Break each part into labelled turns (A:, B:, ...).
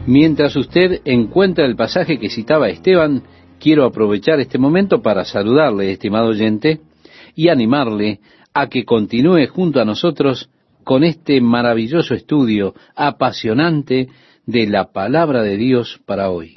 A: Mientras usted encuentra el pasaje que citaba Esteban, quiero aprovechar este momento para saludarle, estimado oyente, y animarle a que continúe junto a nosotros con este maravilloso estudio apasionante de la palabra de Dios para hoy.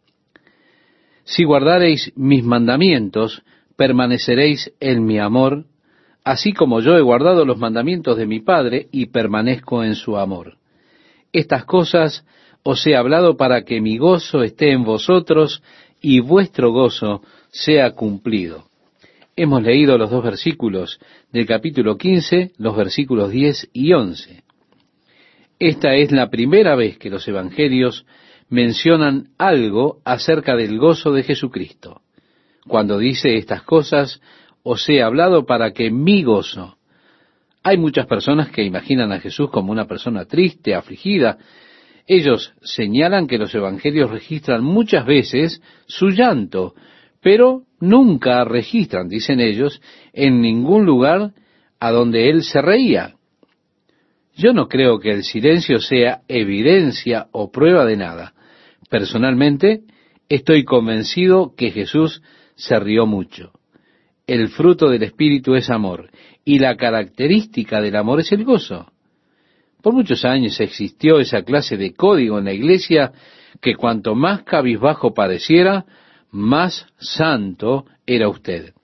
A: Si guardareis mis mandamientos, permaneceréis en mi amor, así como yo he guardado los mandamientos de mi Padre y permanezco en su amor. Estas cosas os he hablado para que mi gozo esté en vosotros y vuestro gozo sea cumplido. Hemos leído los dos versículos del capítulo 15, los versículos 10 y 11. Esta es la primera vez que los evangelios mencionan algo acerca del gozo de Jesucristo. Cuando dice estas cosas, os he hablado para que mi gozo. Hay muchas personas que imaginan a Jesús como una persona triste, afligida. Ellos señalan que los evangelios registran muchas veces su llanto, pero nunca registran, dicen ellos, en ningún lugar a donde él se reía. Yo no creo que el silencio sea evidencia o prueba de nada. Personalmente, estoy convencido que Jesús se rió mucho. El fruto del Espíritu es amor, y la característica del amor es el gozo. Por muchos años existió esa clase de código en la iglesia que cuanto más cabizbajo pareciera, más santo era usted.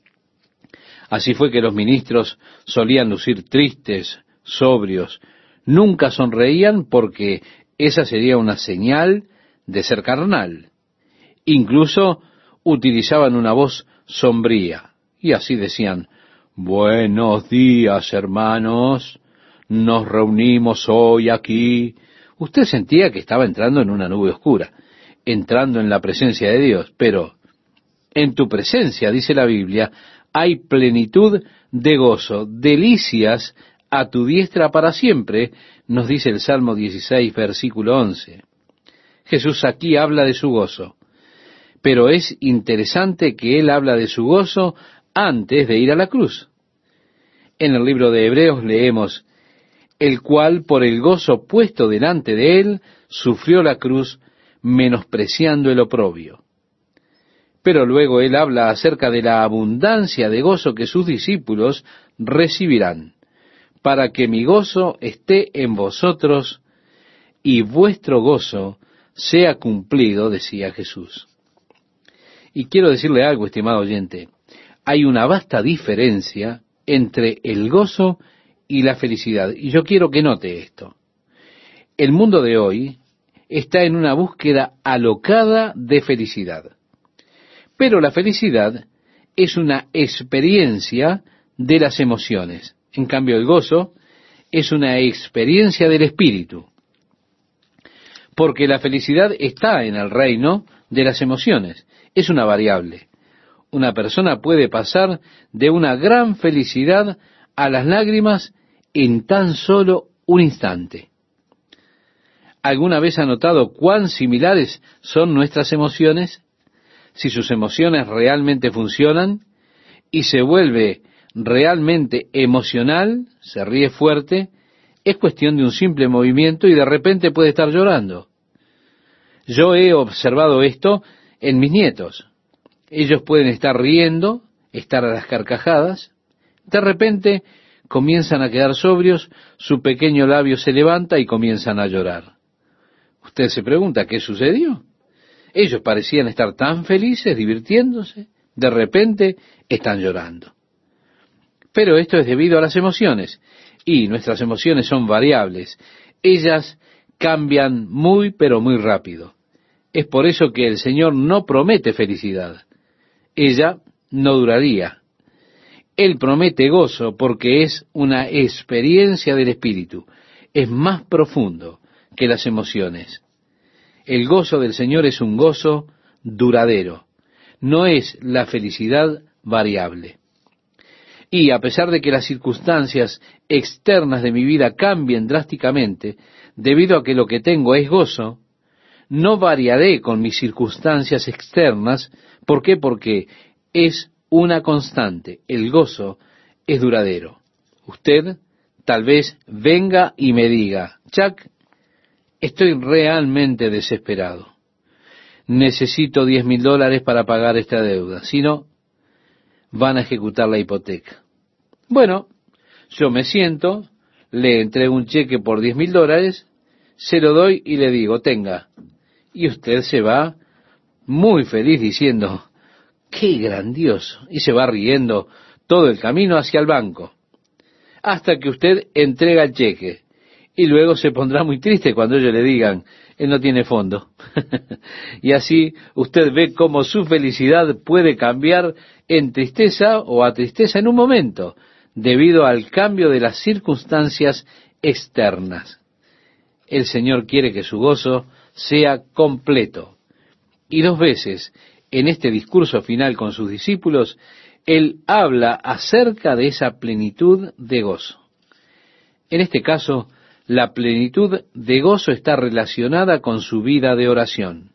A: Así fue que los ministros solían lucir tristes, sobrios, nunca sonreían porque esa sería una señal de ser carnal. Incluso utilizaban una voz sombría y así decían: buenos días, hermanos, nos reunimos hoy aquí. Usted sentía que estaba entrando en una nube oscura, entrando en la presencia de Dios, pero en tu presencia, dice la Biblia, hay plenitud de gozo, delicias a tu diestra para siempre, nos dice el Salmo 16, versículo 11. Jesús aquí habla de su gozo, pero es interesante que Él habla de su gozo antes de ir a la cruz. En el libro de Hebreos leemos: el cual por el gozo puesto delante de Él sufrió la cruz, menospreciando el oprobio. Pero luego Él habla acerca de la abundancia de gozo que sus discípulos recibirán, para que mi gozo esté en vosotros y vuestro gozo sea cumplido, decía Jesús. Y quiero decirle algo, estimado oyente, hay una vasta diferencia entre el gozo y la felicidad, y yo quiero que note esto. El mundo de hoy está en una búsqueda alocada de felicidad, pero la felicidad es una experiencia de las emociones. En cambio, el gozo es una experiencia del espíritu, porque la felicidad está en el reino de las emociones, es una variable. Una persona puede pasar de una gran felicidad a las lágrimas en tan solo un instante. ¿Alguna vez ha notado cuán similares son nuestras emociones? Si sus emociones realmente funcionan y se vuelve realmente emocional, se ríe fuerte, es cuestión de un simple movimiento y de repente puede estar llorando. Yo he observado esto en mis nietos. Ellos pueden estar riendo, estar a las carcajadas, de repente comienzan a quedar sobrios, su pequeño labio se levanta y comienzan a llorar. Usted se pregunta, ¿qué sucedió? Ellos parecían estar tan felices, divirtiéndose, de repente están llorando. Pero esto es debido a las emociones, y nuestras emociones son variables. Ellas cambian muy, pero muy rápido. Es por eso que el Señor no promete felicidad. Ella no duraría. Él promete gozo porque es una experiencia del Espíritu. Es más profundo que las emociones. El gozo del Señor es un gozo duradero. No es la felicidad variable. Y a pesar de que las circunstancias externas de mi vida cambien drásticamente, debido a que lo que tengo es gozo, no variaré con mis circunstancias externas. ¿Por qué? Porque es una constante. El gozo es duradero. Usted tal vez venga y me diga: Chuck, Estoy realmente desesperado. Necesito $10,000 para pagar esta deuda. Si no, van a ejecutar la hipoteca. Bueno, yo me siento, le entrego un cheque por $10,000, se lo doy y le digo, tenga. Y usted se va muy feliz diciendo, ¡qué grandioso! Y se va riendo todo el camino hacia el banco, hasta que usted entrega el cheque. Y luego se pondrá muy triste cuando ellos le digan, él no tiene fondo. Y así usted ve cómo su felicidad puede cambiar en tristeza o a tristeza en un momento, debido al cambio de las circunstancias externas. El Señor quiere que su gozo sea completo. Y 2 veces en este discurso final con sus discípulos, Él habla acerca de esa plenitud de gozo. En este caso, la plenitud de gozo está relacionada con su vida de oración.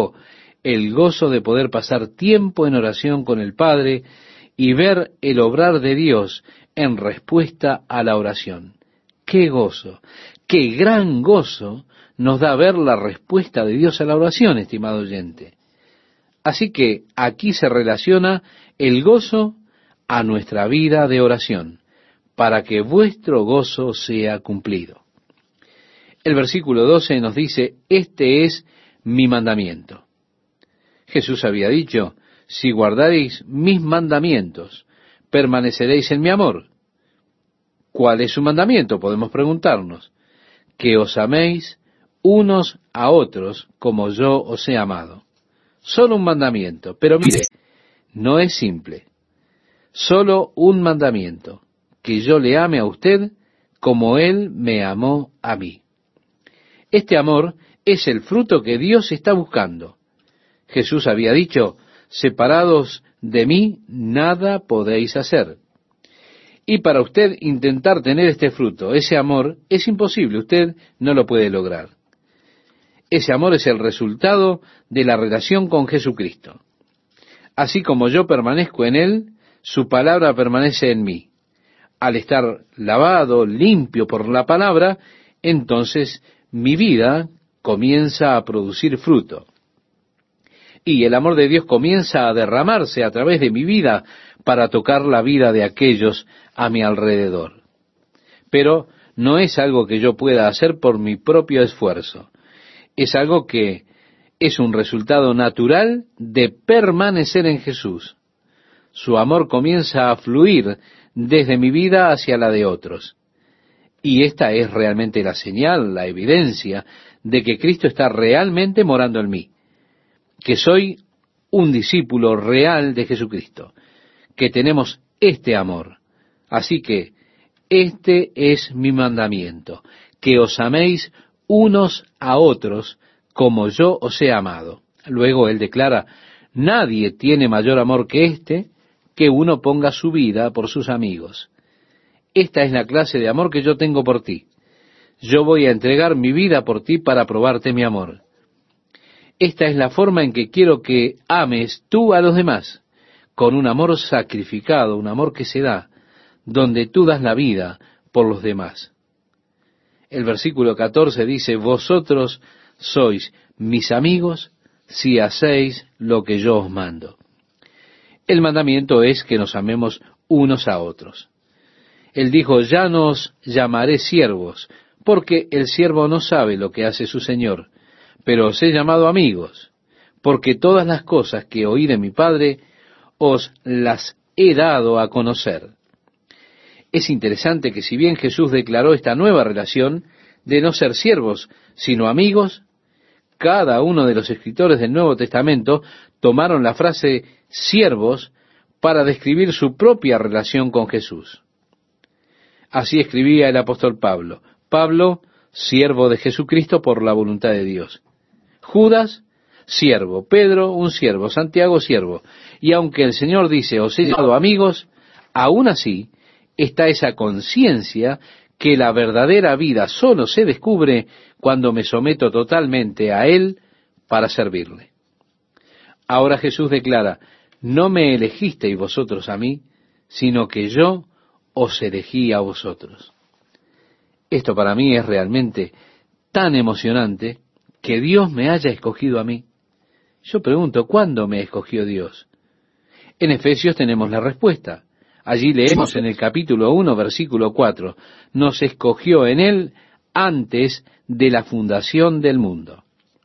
A: El gozo de poder pasar tiempo en oración con el Padre y ver el obrar de Dios en respuesta a la oración. ¡Qué gozo! ¡Qué gran gozo nos da ver la respuesta de Dios a la oración, estimado oyente! Así que aquí se relaciona el gozo a nuestra vida de oración, para que vuestro gozo sea cumplido. El versículo 12 nos dice, este es mi mandamiento. Jesús había dicho, si guardaréis mis mandamientos, permaneceréis en mi amor. ¿Cuál es su mandamiento? Podemos preguntarnos. Que os améis unos a otros como yo os he amado. Solo un mandamiento, pero mire, no es simple. Solo un mandamiento, que yo le ame a usted como Él me amó a mí. Este amor es el fruto que Dios está buscando. Jesús había dicho, separados de mí, nada podéis hacer. Y para usted intentar tener este fruto, ese amor, es imposible, usted no lo puede lograr. Ese amor es el resultado de la relación con Jesucristo. Así como yo permanezco en Él, su palabra permanece en mí. Al estar lavado, limpio por la palabra, entonces mi vida comienza a producir fruto. Y el amor de Dios comienza a derramarse a través de mi vida para tocar la vida de aquellos a mi alrededor. Pero no es algo que yo pueda hacer por mi propio esfuerzo. Es algo que es un resultado natural de permanecer en Jesús. Su amor comienza a fluir desde mi vida hacia la de otros. Y esta es realmente la señal, la evidencia de que Cristo está realmente morando en mí. Que soy un discípulo real de Jesucristo. Que tenemos este amor. Así que este es mi mandamiento. Que os améis unos a otros como yo os he amado. Luego él declara, nadie tiene mayor amor que este, que uno ponga su vida por sus amigos. Esta es la clase de amor que yo tengo por ti. Yo voy a entregar mi vida por ti para probarte mi amor. Esta es la forma en que quiero que ames tú a los demás, con un amor sacrificado, un amor que se da, donde tú das la vida por los demás. El versículo 14 dice, vosotros sois mis amigos si hacéis lo que yo os mando. El mandamiento es que nos amemos unos a otros. Él dijo, ya no os llamaré siervos, porque el siervo no sabe lo que hace su señor, pero os he llamado amigos, porque todas las cosas que oí de mi Padre os las he dado a conocer. Es interesante que si bien Jesús declaró esta nueva relación de no ser siervos, sino amigos, cada uno de los escritores del Nuevo Testamento tomaron la frase siervos para describir su propia relación con Jesús. Así escribía el apóstol Pablo. Pablo, siervo de Jesucristo por la voluntad de Dios. Judas, siervo. Pedro, un siervo. Santiago, siervo. Y aunque el Señor dice, os he llamado amigos, aún así está esa conciencia que la verdadera vida solo se descubre cuando me someto totalmente a Él para servirle. Ahora Jesús declara, no me elegisteis vosotros a mí, sino que yo os elegí a vosotros. Esto para mí es realmente tan emocionante que Dios me haya escogido a mí. Yo pregunto, ¿cuándo me escogió Dios? En Efesios tenemos la respuesta. Allí leemos en el capítulo 1, versículo 4, nos escogió en Él antes de la fundación del mundo.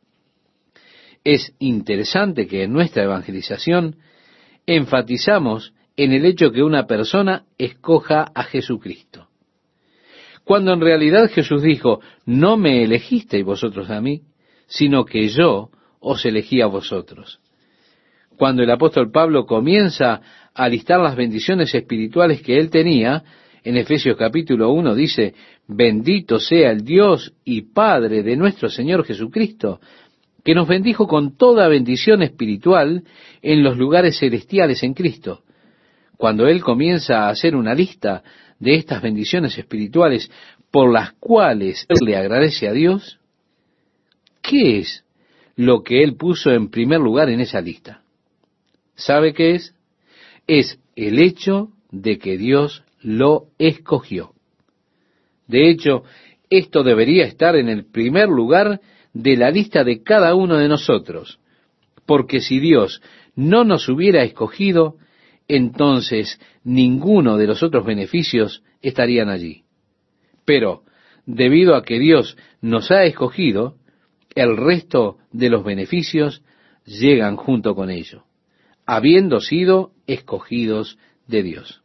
A: Es interesante que en nuestra evangelización enfatizamos en el hecho que una persona escoja a Jesucristo. Cuando en realidad Jesús dijo, no me elegisteis vosotros a mí, sino que yo os elegí a vosotros. Cuando el apóstol Pablo comienza a listar las bendiciones espirituales que él tenía, en Efesios capítulo 1 dice, bendito sea el Dios y Padre de nuestro Señor Jesucristo, que nos bendijo con toda bendición espiritual en los lugares celestiales en Cristo. Cuando él comienza a hacer una lista de estas bendiciones espirituales por las cuales él le agradece a Dios, ¿qué es lo que él puso en primer lugar en esa lista? ¿Sabe qué es? Es el hecho de que Dios lo escogió. De hecho, esto debería estar en el primer lugar de la lista de cada uno de nosotros, porque si Dios no nos hubiera escogido, entonces ninguno de los otros beneficios estarían allí. Pero, debido a que Dios nos ha escogido, el resto de los beneficios llegan junto con ello, habiendo sido escogidos de Dios.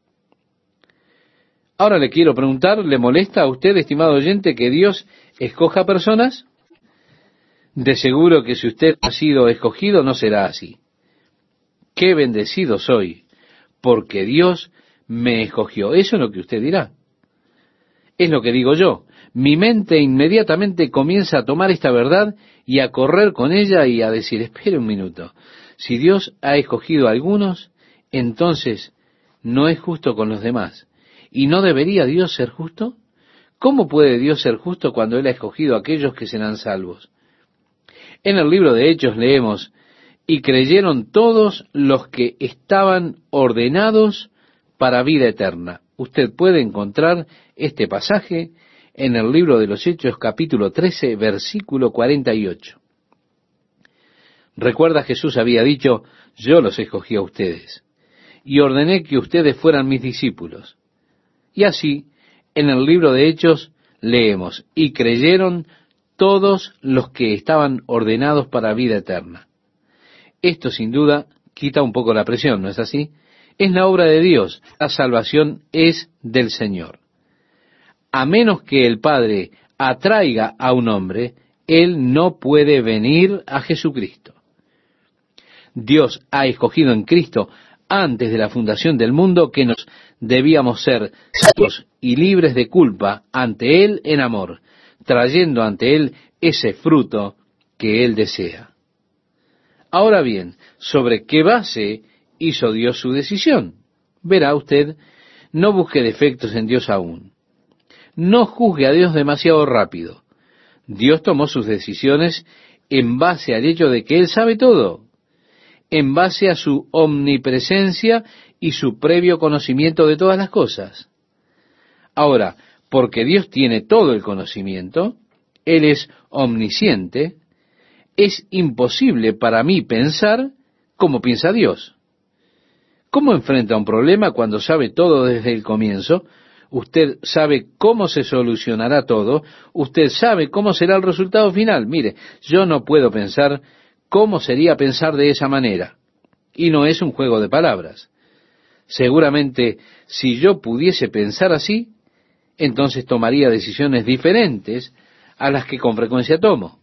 A: Ahora le quiero preguntar, ¿le molesta a usted, estimado oyente, que Dios escoja personas? De seguro que si usted ha sido escogido no será así. ¡Qué bendecido soy! Porque Dios me escogió. Eso es lo que usted dirá. Es lo que digo yo. Mi mente inmediatamente comienza a tomar esta verdad y a correr con ella y a decir, espere un minuto. Si Dios ha escogido a algunos, entonces no es justo con los demás. ¿Y no debería Dios ser justo? ¿Cómo puede Dios ser justo cuando Él ha escogido a aquellos que serán salvos? En el libro de Hechos leemos, y creyeron todos los que estaban ordenados para vida eterna. Usted puede encontrar este pasaje en el libro de los Hechos, capítulo 13, versículo 48. Recuerda, Jesús había dicho, yo los escogí a ustedes, y ordené que ustedes fueran mis discípulos. Y así, en el libro de Hechos, leemos, y creyeron todos los que estaban ordenados para vida eterna. Esto, sin duda, quita un poco la presión, ¿no es así? Es la obra de Dios. La salvación es del Señor. A menos que el Padre atraiga a un hombre, Él no puede venir a Jesucristo. Dios ha escogido en Cristo, antes de la fundación del mundo, que nos debíamos ser salvos y libres de culpa ante Él en amor, trayendo ante Él ese fruto que Él desea. Ahora bien, ¿sobre qué base hizo Dios su decisión? Verá usted, no busque defectos en Dios aún. No juzgue a Dios demasiado rápido. Dios tomó sus decisiones en base al hecho de que Él sabe todo, en base a su omnipresencia y su previo conocimiento de todas las cosas. Ahora, porque Dios tiene todo el conocimiento, Él es omnisciente, es imposible para mí pensar como piensa Dios. ¿Cómo enfrenta un problema cuando sabe todo desde el comienzo? Usted sabe cómo se solucionará todo, usted sabe cómo será el resultado final. Mire, yo no puedo pensar cómo sería pensar de esa manera. Y no es un juego de palabras. Seguramente, si yo pudiese pensar así, entonces tomaría decisiones diferentes a las que con frecuencia tomo.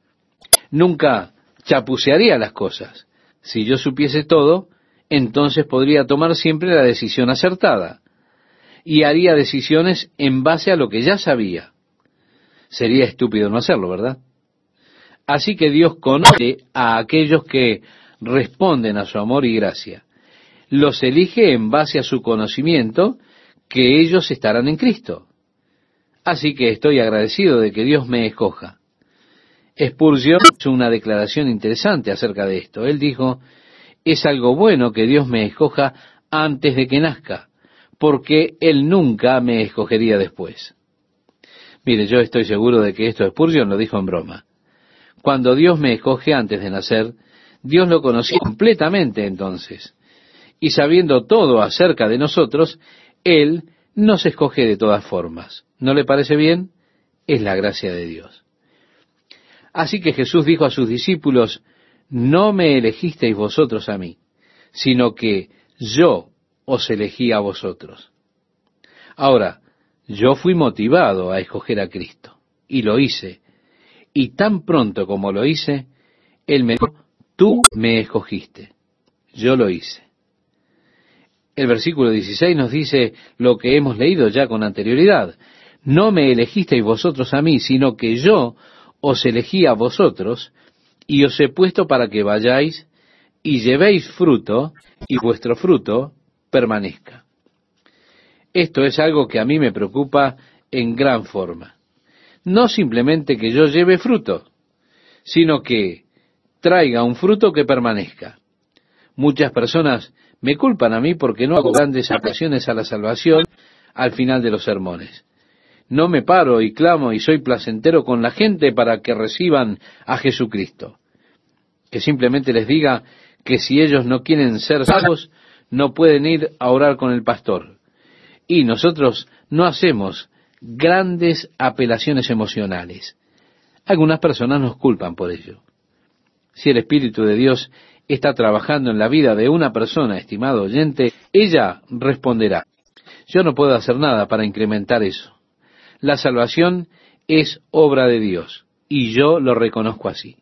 A: Nunca chapucearía las cosas. Si yo supiese todo, entonces podría tomar siempre la decisión acertada. Y haría decisiones en base a lo que ya sabía. Sería estúpido no hacerlo, ¿verdad? Así que Dios conoce a aquellos que responden a su amor y gracia. Los elige en base a su conocimiento que ellos estarán en Cristo. Así que estoy agradecido de que Dios me escoja. Spurgeon hizo una declaración interesante acerca de esto. Él dijo, es algo bueno que Dios me escoja antes de que nazca, porque Él nunca me escogería después. Mire, yo estoy seguro de que esto Spurgeon lo dijo en broma. Cuando Dios me escoge antes de nacer, Dios lo conocía completamente entonces. Y sabiendo todo acerca de nosotros, Él nos escoge de todas formas. ¿No le parece bien? Es la gracia de Dios. Así que Jesús dijo a sus discípulos, no me elegisteis vosotros a mí, sino que yo os elegí a vosotros. Ahora, yo fui motivado a escoger a Cristo, y lo hice. Y tan pronto como lo hice, Él me dijo, tú me escogiste. Yo lo hice. El versículo 16 nos dice lo que hemos leído ya con anterioridad. No me elegisteis vosotros a mí, sino que yo os elegí a vosotros, y os he puesto para que vayáis y llevéis fruto, y vuestro fruto permanezca. Esto es algo que a mí me preocupa en gran forma. No simplemente que yo lleve fruto, sino que traiga un fruto que permanezca. Muchas personas me culpan a mí porque no hago grandes aplicaciones a la salvación al final de los sermones. No me paro y clamo y soy placentero con la gente para que reciban a Jesucristo. Que simplemente les diga que si ellos no quieren ser salvos, no pueden ir a orar con el pastor. Y nosotros no hacemos grandes apelaciones emocionales. Algunas personas nos culpan por ello. Si el Espíritu de Dios está trabajando en la vida de una persona, estimado oyente, ella responderá. Yo no puedo hacer nada para incrementar eso. La salvación es obra de Dios, y yo lo reconozco así.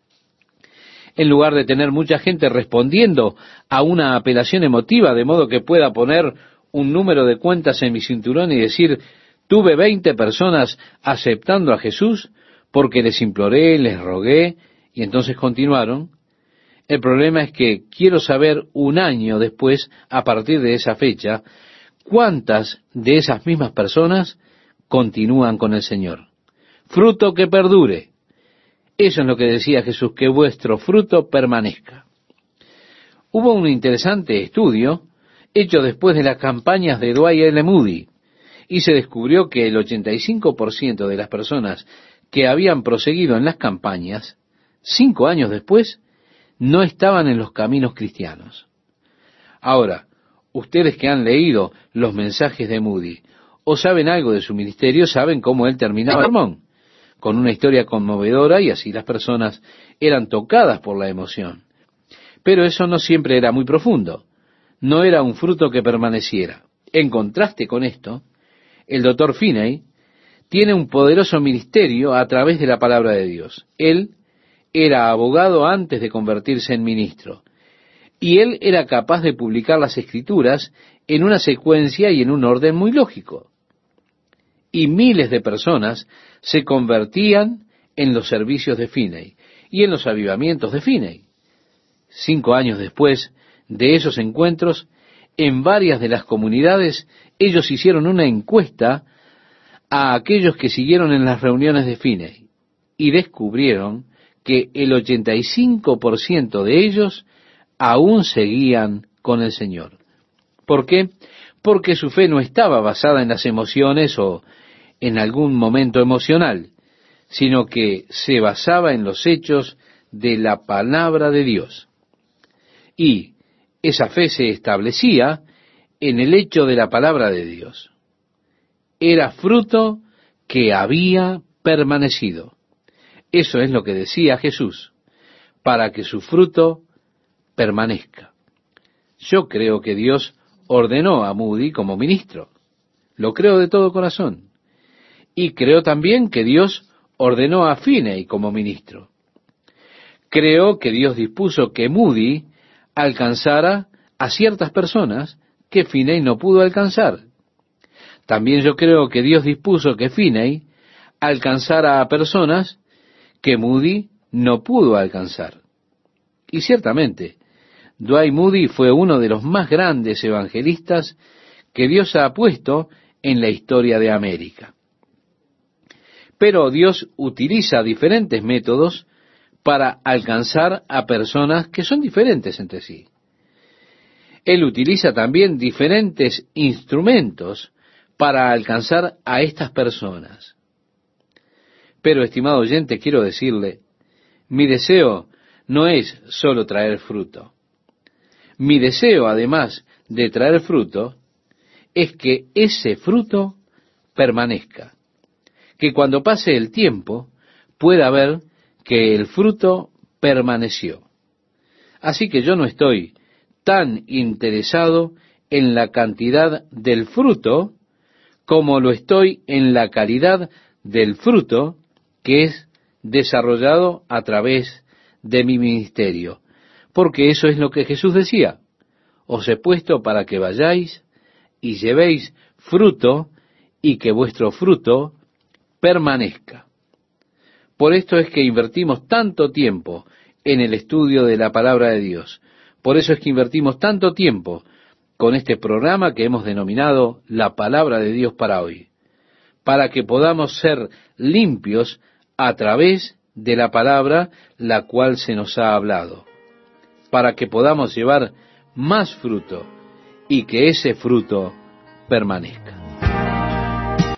A: En lugar de tener mucha gente respondiendo a una apelación emotiva, de modo que pueda poner un número de cuentas en mi cinturón y decir, tuve 20 personas aceptando a Jesús porque les imploré, les rogué, y entonces continuaron. El problema es que quiero saber un año después, a partir de esa fecha, cuántas de esas mismas personas continúan con el Señor. Fruto que perdure. Eso es lo que decía Jesús, que vuestro fruto permanezca. Hubo un interesante estudio hecho después de las campañas de Dwight L. Moody, y se descubrió que el 85% de las personas que habían proseguido en las campañas, 5 años después, no estaban en los caminos cristianos. Ahora, ustedes que han leído los mensajes de Moody, o saben algo de su ministerio, saben cómo él terminaba el sermón, con una historia conmovedora, y así las personas eran tocadas por la emoción. Pero eso no siempre era muy profundo, no era un fruto que permaneciera. En contraste con esto, el Dr. Finney tiene un poderoso ministerio a través de la palabra de Dios. Él era abogado antes de convertirse en ministro, y él era capaz de publicar las Escrituras en una secuencia y en un orden muy lógico. Y miles de personas se convertían en los servicios de Finney y en los avivamientos de Finney. 5 años después de esos encuentros, en varias de las comunidades, ellos hicieron una encuesta a aquellos que siguieron en las reuniones de Finney y descubrieron que el 85% de ellos aún seguían con el Señor. ¿Por qué? Porque su fe no estaba basada en las emociones o en algún momento emocional, sino que se basaba en los hechos de la palabra de Dios. Y esa fe se establecía en el hecho de la palabra de Dios. Era fruto que había permanecido. Eso es lo que decía Jesús, para que su fruto permanezca. Yo creo que Dios ordenó a Moody como ministro. Lo creo de todo corazón. Y creo también que Dios ordenó a Finney como ministro. Creo que Dios dispuso que Moody alcanzara a ciertas personas que Finney no pudo alcanzar. También yo creo que Dios dispuso que Finney alcanzara a personas que Moody no pudo alcanzar. Y ciertamente, Dwight Moody fue uno de los más grandes evangelistas que Dios ha puesto en la historia de América. Pero Dios utiliza diferentes métodos para alcanzar a personas que son diferentes entre sí. Él utiliza también diferentes instrumentos para alcanzar a estas personas. Pero, estimado oyente, quiero decirle, mi deseo no es solo traer fruto. Mi deseo, además de traer fruto, es que ese fruto permanezca. Que cuando pase el tiempo, pueda ver que el fruto permaneció. Así que yo no estoy tan interesado en la cantidad del fruto como lo estoy en la calidad del fruto que es desarrollado a través de mi ministerio. Porque eso es lo que Jesús decía: os he puesto para que vayáis y llevéis fruto y que vuestro fruto permanezca. Por esto es que invertimos tanto tiempo en el estudio de la palabra de Dios. Por eso es que invertimos tanto tiempo con este programa que hemos denominado La Palabra de Dios para hoy, para que podamos ser limpios a través de la palabra la cual se nos ha hablado, para que podamos llevar más fruto y que ese fruto permanezca.